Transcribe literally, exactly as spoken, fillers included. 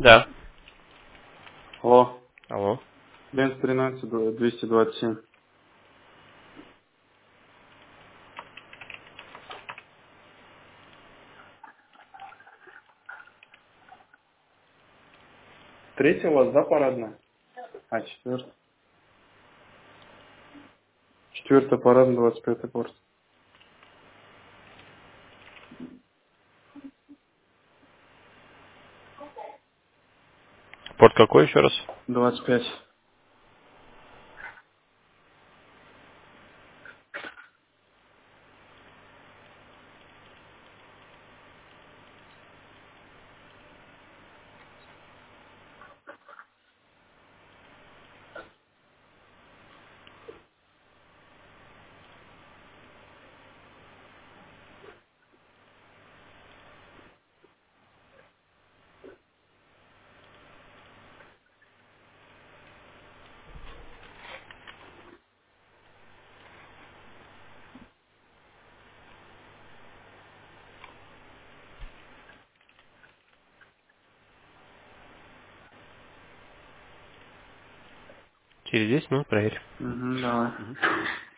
Да. Алло. Алло. Бенз тринадцать, двести двадцать семь. Третья у вас, да, парадная? А, четвертая. Четвертая парадная, двадцать пятый порт. Порт какой еще раз? двадцать пять. Через десять минут проверь. Угу, давай. Мгм.